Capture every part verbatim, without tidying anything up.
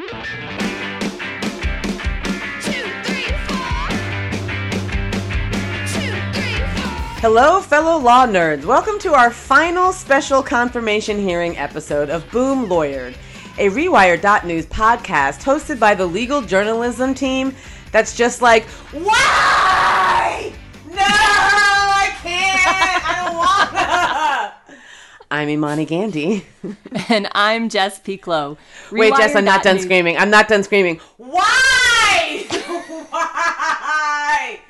Hello, fellow law nerds. Welcome to our final special confirmation hearing episode of Boom Lawyered, a Rewire dot news podcast hosted by the legal journalism team that's just like, why? No, I can't. I don't wanna. I'm Imani Gandhi. And I'm Jess Piclo. Wait, Jess, I'm not done news. screaming. I'm not done screaming. Why? Why?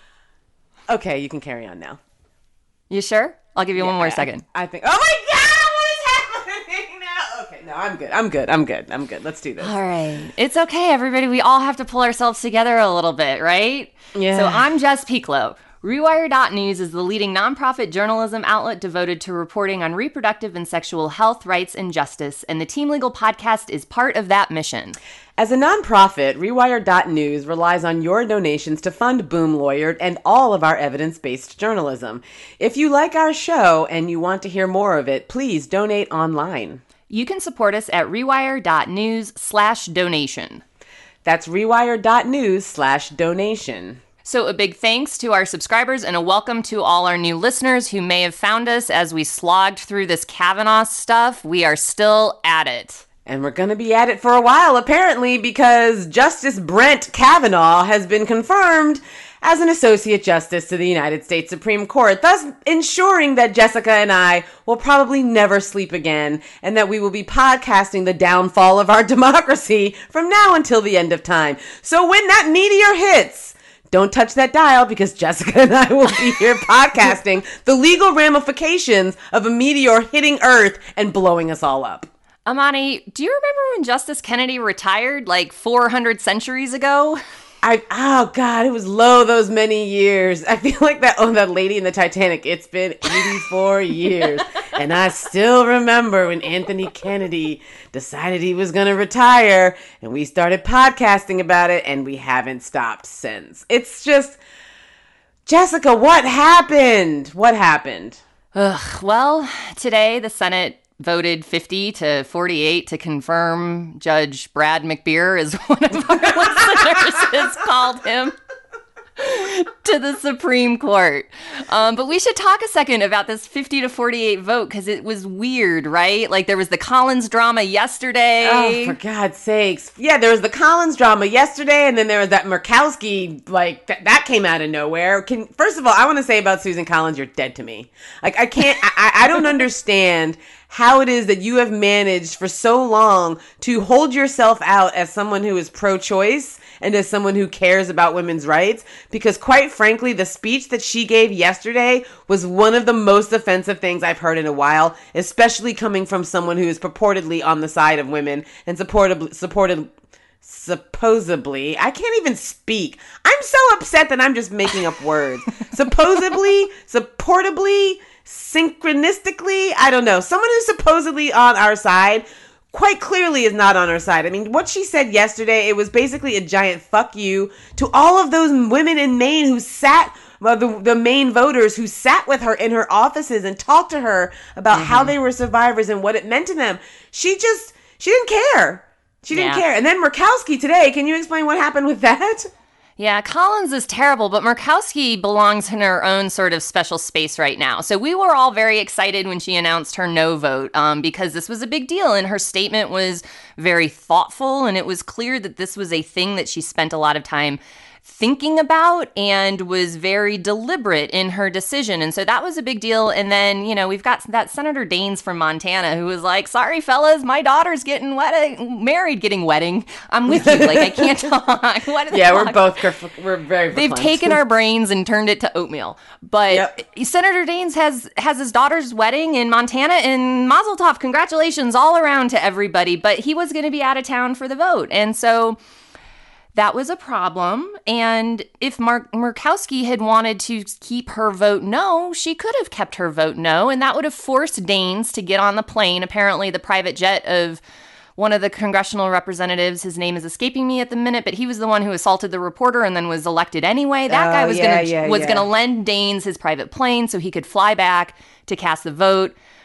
Okay, you can carry on now. You sure? I'll give you yeah, one more I, second. I think. Oh my God! What is happening now? Okay, no, I'm good. I'm good. I'm good. I'm good. Let's do this. All right. It's okay, everybody. We all have to pull ourselves together a little bit, right? Yeah. So I'm Jess Piclo. Rewire dot news is the leading nonprofit journalism outlet devoted to reporting on reproductive and sexual health, rights, and justice, and the Team Legal podcast is part of that mission. As a nonprofit, Rewire dot news relies on your donations to fund Boom Lawyered and all of our evidence-based journalism. If you like our show and you want to hear more of it, please donate online. You can support us at rewire dot news slash donation. That's rewire dot news slash donation. So a big thanks to our subscribers and a welcome to all our new listeners who may have found us as we slogged through this Kavanaugh stuff. We are still at it. And we're going to be at it for a while, apparently, because Justice Brett Kavanaugh has been confirmed as an Associate Justice to the United States Supreme Court, thus ensuring that Jessica and I will probably never sleep again, and that we will be podcasting the downfall of our democracy from now until the end of time. So when that meteor hits, don't touch that dial, because Jessica and I will be here podcasting the legal ramifications of a meteor hitting Earth and blowing us all up. Amani, do you remember when Justice Kennedy retired like four hundred centuries ago? I oh God, it was low those many years. I feel like that oh that lady in the Titanic. It's been eighty-four years, and I still remember when Anthony Kennedy decided he was going to retire, and we started podcasting about it, and we haven't stopped since. It's just, Jessica, what happened? What happened? Ugh, well, today the Senate voted fifty to forty-eight to confirm Judge Brad McBeer, as one of our listeners has called him, to the Supreme Court. Um, but we should talk a second about this fifty to forty-eight vote, because it was weird, right? Like, there was the Collins drama yesterday. Oh, for God's sakes. Yeah, there was the Collins drama yesterday, and then there was that Murkowski, like, th- that came out of nowhere. Can First of all, I want to say about Susan Collins, you're dead to me. Like, I can't, I, I don't understand how it is that you have managed for so long to hold yourself out as someone who is pro-choice and as someone who cares about women's rights, because quite frankly, the speech that she gave yesterday was one of the most offensive things I've heard in a while, especially coming from someone who is purportedly on the side of women and supported, supported, supposedly, I can't even speak. I'm so upset that I'm just making up words. supposedly, supportably, synchronistically, I don't know. Someone who's supposedly on our side quite clearly is not on our side. I mean, what she said yesterday, it was basically a giant fuck you to all of those women in Maine who sat, well, the, the Maine voters who sat with her in her offices and talked to her about mm-hmm. how they were survivors and what it meant to them. She just, she didn't care. She didn't yeah. care. And then Murkowski today, can you explain what happened with that? Yeah, Collins is terrible, but Murkowski belongs in her own sort of special space right now. So we were all very excited when she announced her no vote um, because this was a big deal, and her statement was very thoughtful, and it was clear that this was a thing that she spent a lot of time thinking about and was very deliberate in her decision. And so that was a big deal. And then, you know, we've got that Senator Daines from Montana who was like, sorry, fellas, my daughter's getting wedding, married, getting wedding. I'm with you. Like, I can't talk. What yeah, we're both, we're very They've taken our brains and turned it to oatmeal. But yep. Senator Daines has, has his daughter's wedding in Montana, and Mazel Tov, congratulations all around to everybody. But he was going to be out of town for the vote. And so that was a problem, and if Mark Murkowski had wanted to keep her vote no, she could have kept her vote no, and that would have forced Daines to get on the plane, apparently the private jet of one of the congressional representatives. His name is escaping me at the minute, but he was the one who assaulted the reporter and then was elected anyway. That oh, guy was yeah, gonna yeah, was yeah. gonna lend Daines his private plane so he could fly back to cast the vote.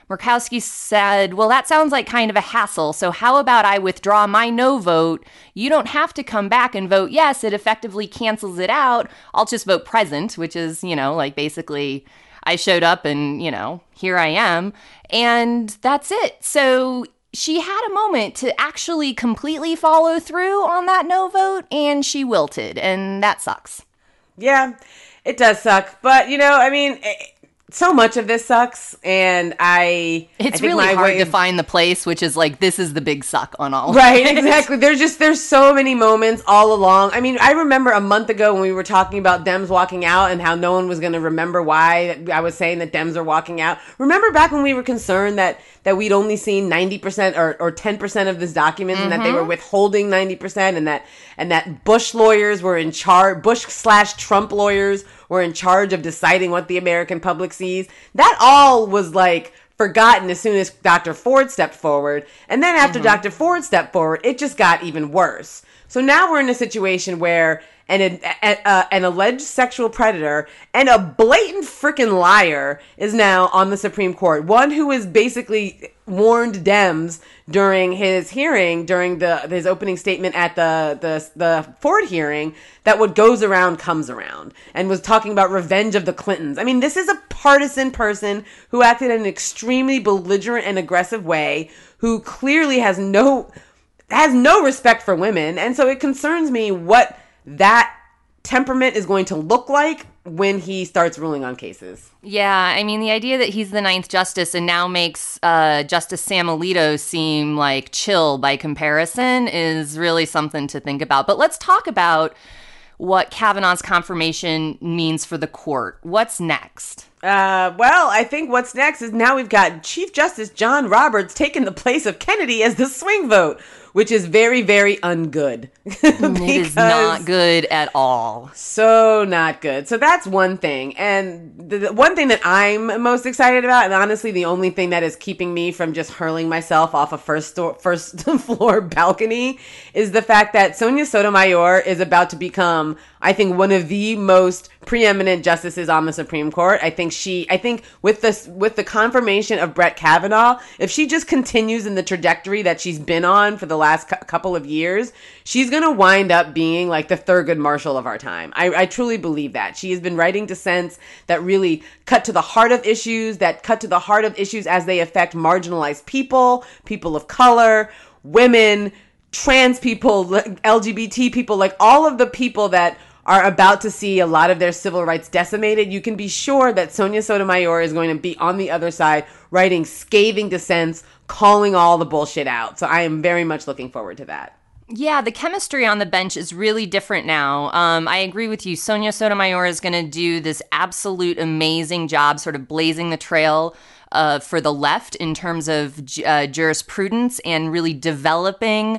Murkowski said, well, that sounds like kind of a hassle. So how about I withdraw my no vote? You don't have to come back and vote yes. It effectively cancels it out. I'll just vote present, which is, you know, like basically I showed up and, you know, here I am. And that's it. So she had a moment to actually completely follow through on that no vote, and she wilted, and that sucks. Yeah, it does suck. But, you know, I mean, it, so much of this sucks, and I... It's I think really my hard way to of, find the place, which is like, this is the big suck on all right, of it. exactly. There's just, there's so many moments all along. I mean, I remember a month ago when we were talking about Dems walking out and how no one was going to remember why I was saying that Dems are walking out. Remember back when we were concerned that, that we'd only seen ninety percent or, or ten percent of this document, mm-hmm. and that they were withholding ninety percent, and that, and that Bush lawyers were in charge, Bush slash Trump lawyers were in charge of deciding what the American public sees. That all was like forgotten as soon as Doctor Ford stepped forward. And then after mm-hmm. Doctor Ford stepped forward, it just got even worse. So now we're in a situation where an, an, uh, an alleged sexual predator and a blatant freaking liar is now on the Supreme Court. One who is basically warned Dems during his hearing, during the his opening statement at the, the, the Ford hearing, that what goes around comes around, and was talking about revenge of the Clintons. I mean, this is a partisan person who acted in an extremely belligerent and aggressive way, who clearly has no has no respect for women. And so it concerns me what that temperament is going to look like when he starts ruling on cases. Yeah, I mean, the idea that he's the ninth justice and now makes uh, Justice Sam Alito seem like chill by comparison is really something to think about. But let's talk about what Kavanaugh's confirmation means for the court. What's next? Uh, well, I think what's next is now we've got Chief Justice John Roberts taking the place of Kennedy as the swing vote, which is very, very ungood. It is not good at all. So not good. So that's one thing. And the, the one thing that I'm most excited about, and honestly the only thing that is keeping me from just hurling myself off a first, sto- first floor balcony, is the fact that Sonia Sotomayor is about to become, I think, one of the most preeminent justices on the Supreme Court. I think she, I think with this, with the confirmation of Brett Kavanaugh, if she just continues in the trajectory that she's been on for the last cu- couple of years, she's going to wind up being like the Thurgood Marshall of our time. I, I truly believe that. She has been writing dissents that really cut to the heart of issues, that cut to the heart of issues as they affect marginalized people, people of color, women, trans people, L G B T people, like all of the people that are about to see a lot of their civil rights decimated. You can be sure that Sonia Sotomayor is going to be on the other side writing scathing dissents, calling all the bullshit out. So I am very much looking forward to that. Yeah, the chemistry on the bench is really different now. Um, I agree with you. Sonia Sotomayor is going to do this absolute amazing job sort of blazing the trail Uh, for the left in terms of uh, jurisprudence and really developing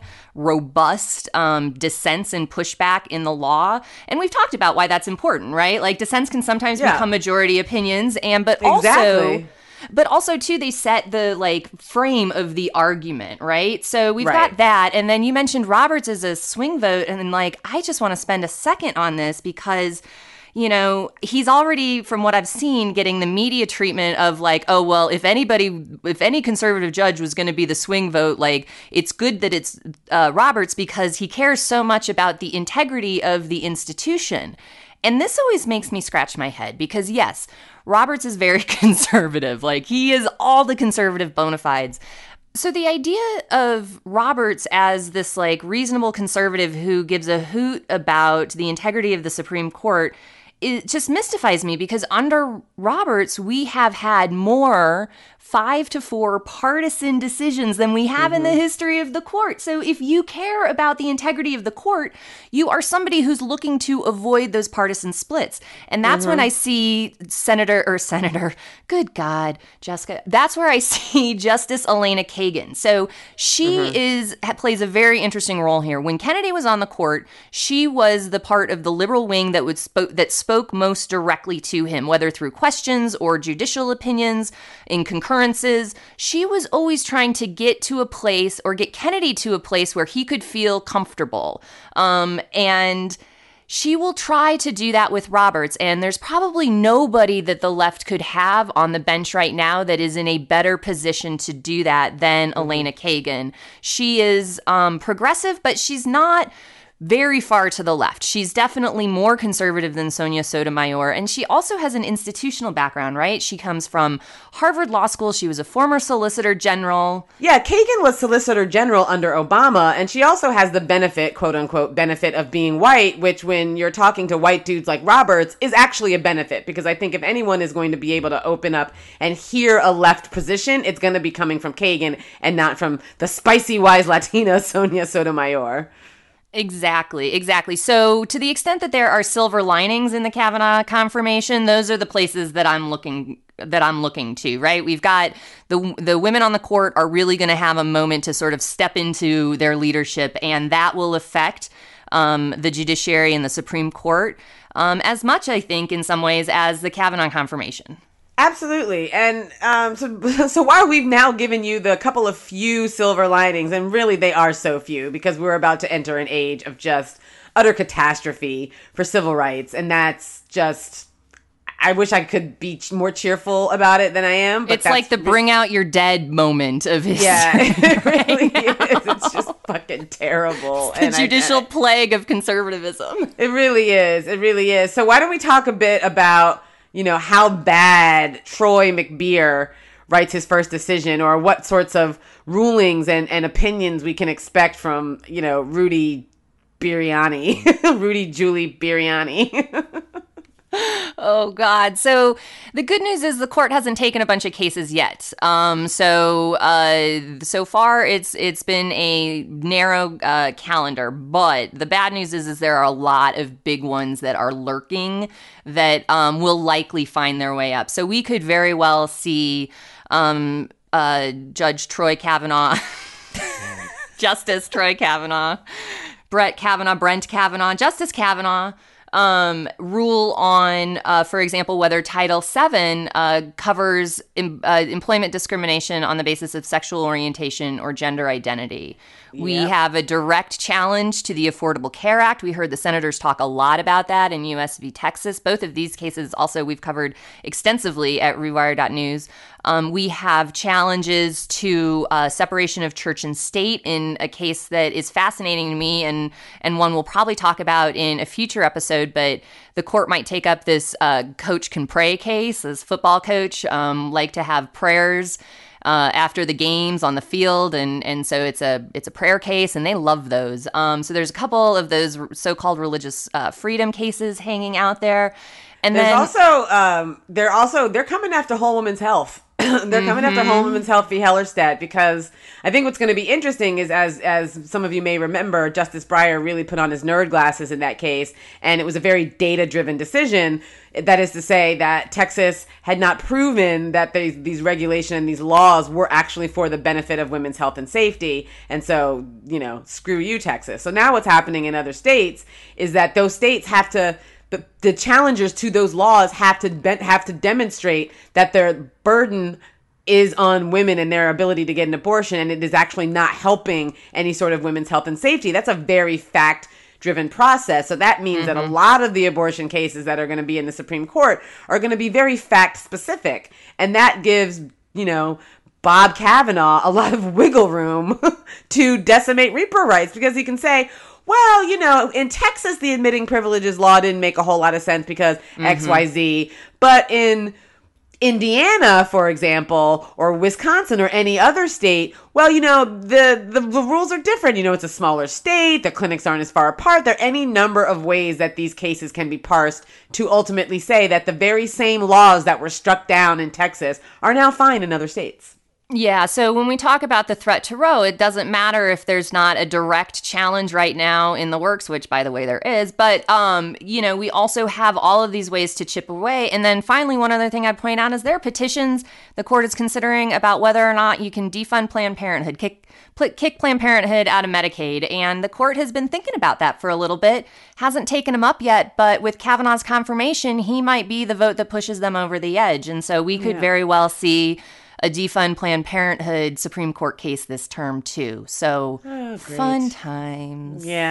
robust um, dissents and pushback in the law. And we've talked about why that's important, right? Like dissents can sometimes yeah. become majority opinions, and but exactly. also. But also, too, they set the, like, frame of the argument, right? So we've right. got that. And then you mentioned Roberts as a swing vote. And, like, I just want to spend a second on this because, you know, he's already, from what I've seen, getting the media treatment of, like, oh, well, if anybody, if any conservative judge was going to be the swing vote, like, it's good that it's uh, Roberts because he cares so much about the integrity of the institution. And this always makes me scratch my head because, yes, Roberts is very conservative. Like, he is all the conservative bona fides. So the idea of Roberts as this, like, reasonable conservative who gives a hoot about the integrity of the Supreme Court, it just mystifies me because under Roberts, we have had more five to four partisan decisions than we have mm-hmm. in the history of the court. So if you care about the integrity of the court, you are somebody who's looking to avoid those partisan splits. And that's mm-hmm. when I see Senator or Senator, good God, Jessica, that's where I see Justice Elena Kagan. So she mm-hmm. is plays a very interesting role here. When Kennedy was on the court, she was the part of the liberal wing that would spoke that spoke most directly to him, whether through questions or judicial opinions in concurrence. She was always trying to get to a place or get Kennedy to a place where he could feel comfortable. Um, and she will try to do that with Roberts, and there's probably nobody that the left could have on the bench right now that is in a better position to do that than mm-hmm. Elena Kagan. She is um, progressive, but she's not very far to the left. She's definitely more conservative than Sonia Sotomayor, and she also has an institutional background, right? She comes from Harvard Law School. She was a former Solicitor General. Yeah, Kagan was Solicitor General under Obama, and she also has the benefit, quote unquote, benefit of being white, which when you're talking to white dudes like Roberts is actually a benefit, because I think if anyone is going to be able to open up and hear a left position, it's going to be coming from Kagan and not from the spicy, wise Latina Sonia Sotomayor. Exactly, exactly. So to the extent that there are silver linings in the Kavanaugh confirmation, those are the places that I'm looking that I'm looking to, right? We've got the the women on the court are really going to have a moment to sort of step into their leadership, and that will affect um, the judiciary and the Supreme Court um, as much, I think, in some ways, as the Kavanaugh confirmation. Absolutely. And um, so so while we've now given you the couple of few silver linings, and really they are so few because we're about to enter an age of just utter catastrophe for civil rights. And that's just, I wish I could be more cheerful about it than I am. But it's like the bring out your dead moment of history. Yeah, it really is. It's just fucking terrible. The and judicial I, I, plague of conservatism. It really is. It really is. So why don't we talk a bit about, you know, how bad Troy McBeer writes his first decision, or what sorts of rulings and, and opinions we can expect from, you know, Rudy Biryani, Rudy Julie Biryani. Oh, God. So the good news is the court hasn't taken a bunch of cases yet. Um, so uh, so far, it's it's been a narrow uh, calendar. But the bad news is, is there are a lot of big ones that are lurking that um, will likely find their way up. So we could very well see um, uh, Judge Troy Kavanaugh, Justice Troy Kavanaugh, Brett Kavanaugh, Brent Kavanaugh, Justice Kavanaugh, Um, rule on, uh, for example, whether Title seven uh, covers em- uh, employment discrimination on the basis of sexual orientation or gender identity. Yep. We have a direct challenge to the Affordable Care Act. We heard the senators talk a lot about that in U S v. Texas. Both of these cases also we've covered extensively at rewire dot news. Um, we have challenges to uh, separation of church and state in a case that is fascinating to me, and, and one we'll probably talk about in a future episode, but the court might take up this uh, coach can pray case. This football coach um, like to have prayers uh, after the games on the field, and and so it's a it's a prayer case, and they love those. Um, so there's a couple of those so-called religious uh, freedom cases hanging out there. And there's then also um, they're also they're coming after Whole Woman's Health. They're coming mm-hmm. after Whole Woman's Health v. Hellerstedt, because I think what's going to be interesting is, as as some of you may remember, Justice Breyer really put on his nerd glasses in that case, and it was a very data-driven decision. That is to say that Texas had not proven that these, these regulations and these laws were actually for the benefit of women's health and safety, and so, you know, screw you, Texas. So now what's happening in other states is that those states have to But the challengers to those laws have to be- have to demonstrate that their burden is on women and their ability to get an abortion, and it is actually not helping any sort of women's health and safety. That's a very fact-driven process. So that means mm-hmm. that a lot of the abortion cases that are going to be in the Supreme Court are going to be very fact-specific, and that gives, you know, Bob Kavanaugh a lot of wiggle room to decimate Reaper rights, because he can say, well, you know, in Texas, the admitting privileges law didn't make a whole lot of sense because mm-hmm. X Y Z. But in Indiana, for example, or Wisconsin or any other state, well, you know, the, the, the rules are different. You know, it's a smaller state. The clinics aren't as far apart. There are any number of ways that these cases can be parsed to ultimately say that the very same laws that were struck down in Texas are now fine in other states. Yeah, so when we talk about the threat to Roe, it doesn't matter if there's not a direct challenge right now in the works, which, by the way, there is. But, um, you know, we also have all of these ways to chip away. And then finally, one other thing I'd point out is there are petitions the court is considering about whether or not you can defund Planned Parenthood, kick, kick Planned Parenthood out of Medicaid. And the court has been thinking about that for a little bit, hasn't taken them up yet. But with Kavanaugh's confirmation, he might be the vote that pushes them over the edge. And so we could yeah. very well see a defund Planned Parenthood Supreme Court case this term, too. So, oh, fun times. Yeah.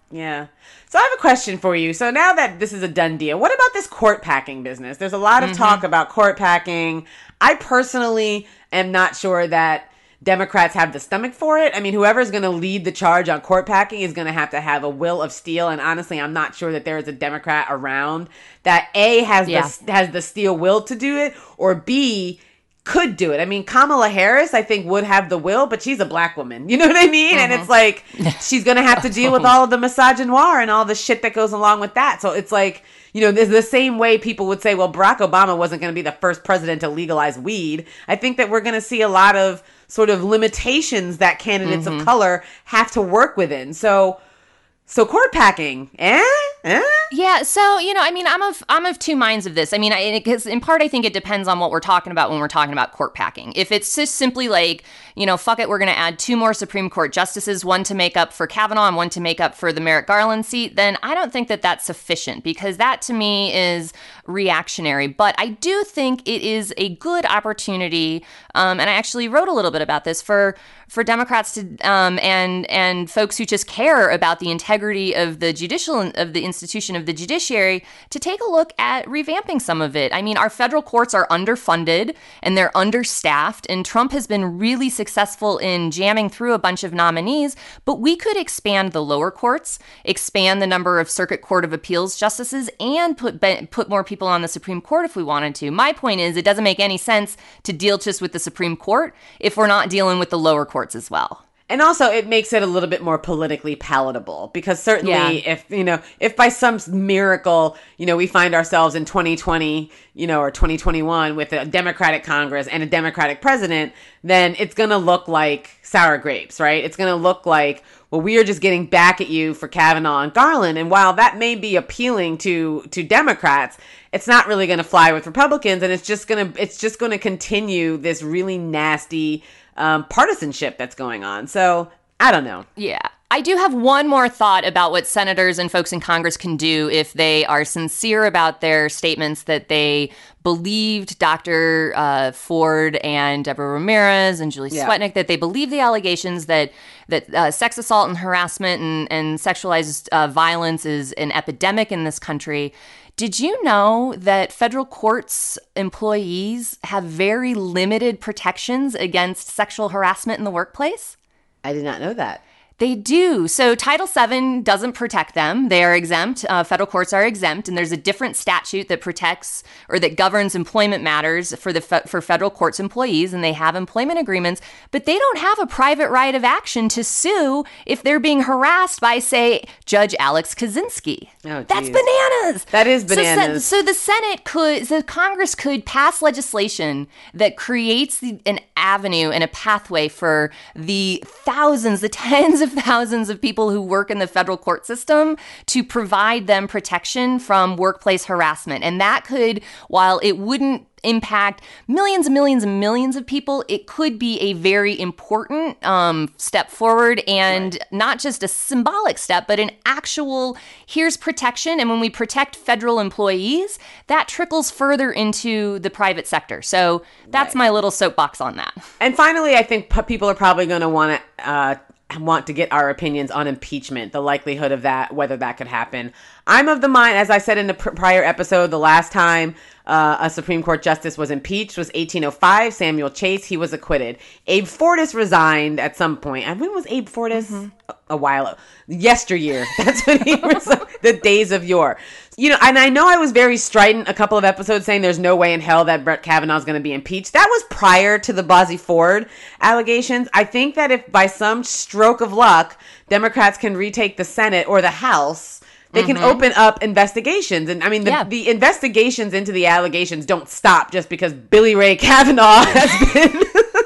Yeah. So I have a question for you. So now that this is a done deal, what about this court packing business? There's a lot of mm-hmm. talk about court packing. I personally am not sure that Democrats have the stomach for it. I mean, whoever's going to lead the charge on court packing is going to have to have a will of steel. And honestly, I'm not sure that there is a Democrat around that A, has yeah. the has the steel will to do it, or B, could do it. I mean, Kamala Harris, I think, would have the will, but she's a black woman. You know what I mean? Mm-hmm. And it's like, she's going to have to deal with all of the misogynoir and all the shit that goes along with that. So it's like, you know, there's the same way people would say, well, Barack Obama wasn't going to be the first president to legalize weed. I think that we're going to see a lot of sort of limitations that candidates mm-hmm. of color have to work within. So, so court packing, eh? Eh? Yeah, so, you know, I mean, I'm of I'm of two minds of this. I mean, because in part, I think it depends on what we're talking about when we're talking about court packing. If it's just simply like, you know, fuck it, we're going to add two more Supreme Court justices, one to make up for Kavanaugh and one to make up for the Merrick Garland seat, then I don't think that that's sufficient, because that to me is reactionary. But I do think it is a good opportunity, um, and I actually wrote a little bit about this, for for Democrats to um, and and folks who just care about the integrity of the judicial of the institution of the judiciary to take a look at revamping some of it. I mean, our federal courts are underfunded and they're understaffed, and Trump has been really successful in jamming through a bunch of nominees, but we could expand the lower courts, expand the number of Circuit Court of Appeals justices, and put put more people on the Supreme Court if we wanted to. My point is, it doesn't make any sense to deal just with the Supreme Court if we're not dealing with the lower courts as well. And also, it makes it a little bit more politically palatable, because certainly yeah. if, you know, if by some miracle, you know, we find ourselves in twenty twenty, you know, or twenty twenty-one with a Democratic Congress and a Democratic president, then it's going to look like sour grapes, right? It's going to look like, well, we are just getting back at you for Kavanaugh and Garland. And while that may be appealing to, to Democrats, it's not really going to fly with Republicans. And it's just going to, it's just going to continue this really nasty Um, partisanship that's going on. So I don't know. Yeah. I do have one more thought about what senators and folks in Congress can do if they are sincere about their statements that they believed Doctor Uh, Ford and Deborah Ramirez and Julie yeah. Swetnick, that they believe the allegations that that uh, sex assault and harassment and, and sexualized uh, violence is an epidemic in this country. Did you know that federal courts employees have very limited protections against sexual harassment in the workplace? I did not know that. They do. So Title seven doesn't protect them. They are exempt. Uh, federal courts are exempt, and there's a different statute that protects or that governs employment matters for the fe- for federal courts employees, and they have employment agreements, but they don't have a private right of action to sue if they're being harassed by, say, Judge Alex Kaczynski. Oh, that's bananas. That is bananas. So, so the Senate could, the Congress could pass legislation that creates the, an avenue and a pathway for the thousands, the tens of thousands of people who work in the federal court system to provide them protection from workplace harassment. And that could, while it wouldn't impact millions and millions and millions of people, it could be a very important um, step forward, and right. not just a symbolic step, but an actual, here's protection. And when we protect federal employees, that trickles further into the private sector. So that's right. my little soapbox on that. And finally, I think p- people are probably going to want to uh, want to get our opinions on impeachment, the likelihood of that, whether that could happen. I'm of the mind, as I said in the pr- prior episode, the last time uh, a Supreme Court justice was impeached was eighteen oh five, Samuel Chase. He was acquitted. Abe Fortas resigned at some point. And when was Abe Fortas? Mm-hmm. A, a while ago. Yesteryear. That's when he resigned. The days of yore. You know, and I know I was very strident a couple of episodes saying there's no way in hell that Brett Kavanaugh is going to be impeached. That was prior to the Blasey Ford allegations. I think that if by some stroke of luck, Democrats can retake the Senate or the House, they mm-hmm. can open up investigations. And I mean, the, yeah. the investigations into the allegations don't stop just because Billy Ray Kavanaugh has been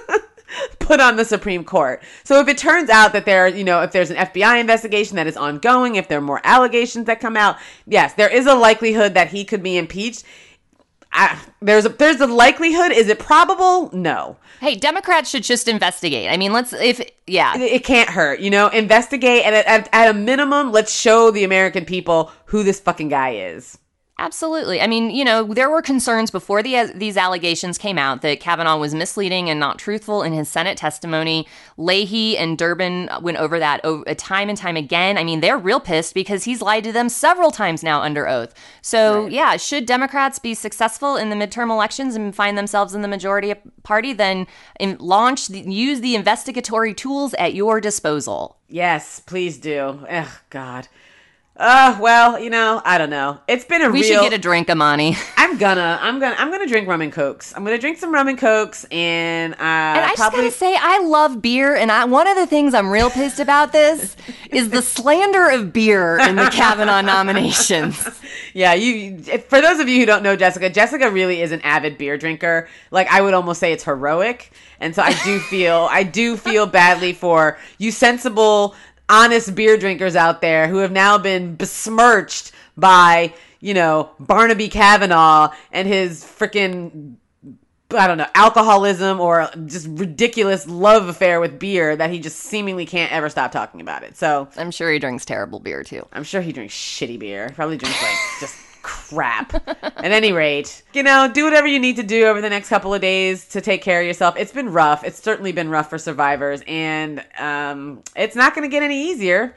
put on the Supreme Court. So if it turns out that there, you know, if there's an F B I investigation that is ongoing, if there are more allegations that come out, yes, there is a likelihood that he could be impeached. I, there's a there's a likelihood. Is it probable? No. Hey, Democrats should just investigate. I mean, let's, if, yeah. It, it can't hurt, you know, investigate. And at, at, at a minimum, let's show the American people who this fucking guy is. Absolutely. I mean, you know, there were concerns before the, these allegations came out that Kavanaugh was misleading and not truthful in his Senate testimony. Leahy and Durbin went over that over, time and time again. I mean, they're real pissed because he's lied to them several times now under oath. So, right. yeah, should Democrats be successful in the midterm elections and find themselves in the majority party, then in, launch, use the investigatory tools at your disposal. Yes, please do. Ugh, God. Uh, well, you know, I don't know. It's been a we real... We should get a drink, Amani. I'm gonna, I'm gonna, I'm gonna drink rum and cokes. I'm gonna drink some rum and cokes, and uh, and I probably... just gotta say, I love beer, and I, one of the things I'm real pissed about this is the slander of beer in the Kavanaugh nominations. Yeah, you. For those of you who don't know Jessica, Jessica really is an avid beer drinker. Like, I would almost say it's heroic, and so I do feel, I do feel badly for you, sensible, honest beer drinkers out there who have now been besmirched by, you know, Barnaby Kavanaugh and his freaking, I don't know, alcoholism or just ridiculous love affair with beer that he just seemingly can't ever stop talking about it. So I'm sure he drinks terrible beer too. I'm sure he drinks shitty beer. Probably drinks like just crap. At any rate, you know, do whatever you need to do over the next couple of days to take care of yourself. It's been rough. It's certainly been rough for survivors, and um, it's not going to get any easier.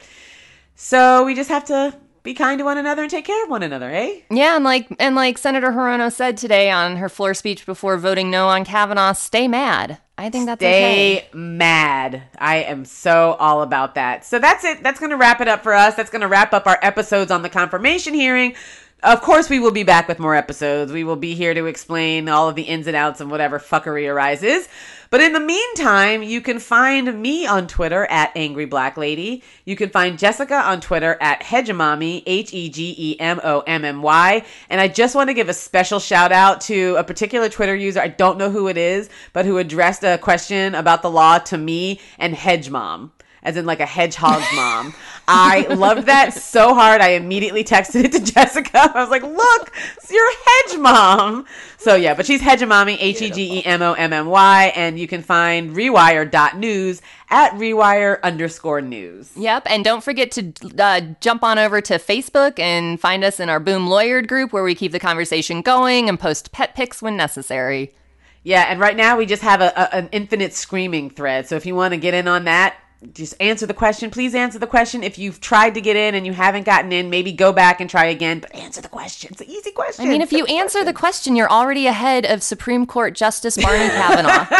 So we just have to be kind to one another and take care of one another, eh? Yeah, and like and like Senator Hirono said today on her floor speech before voting no on Kavanaugh, stay mad. I think that's Stay okay. mad. I am so all about that. So that's it. That's going to wrap it up for us. That's going to wrap up our episodes on the confirmation hearing. Of course, we will be back with more episodes. We will be here to explain all of the ins and outs of whatever fuckery arises. But in the meantime, you can find me on Twitter at Angry Black Lady. You can find Jessica on Twitter at Hegemommy, H E G E M O M M Y. And I just want to give a special shout out to a particular Twitter user. I don't know who it is, but who addressed a question about the law to me and Hedge Mom, as in like a hedgehog's mom. I loved that so hard. I immediately texted it to Jessica. I was like, look, it's your hedge mom. So yeah, but she's Hegemommy, H E G E M O M M Y. And you can find rewire dot news at rewire underscore news. Yep. And don't forget to uh, jump on over to Facebook and find us in our Boom Lawyered group where we keep the conversation going and post pet pics when necessary. Yeah. And right now we just have a, a, an infinite screaming thread. So if you want to get in on that, just answer the question. Please answer the question. If you've tried to get in and you haven't gotten in, maybe go back and try again, but answer the question. It's an easy question. I mean, if you Simple answer question. the question, you're already ahead of Supreme Court Justice Barney Kavanaugh.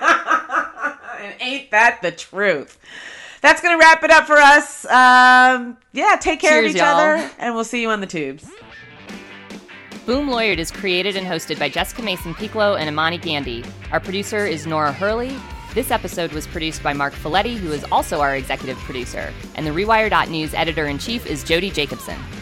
And ain't that the truth? That's going to wrap it up for us. Um, yeah, take care Cheers, of each y'all. other, and we'll see you on the tubes. Boom Lawyered is created and hosted by Jessica Mason-Piccolo and Imani Gandhi. Our producer is Nora Hurley. This episode was produced by Mark Folletti, who is also our executive producer. And the Rewire dot news editor-in-chief is Jody Jacobson.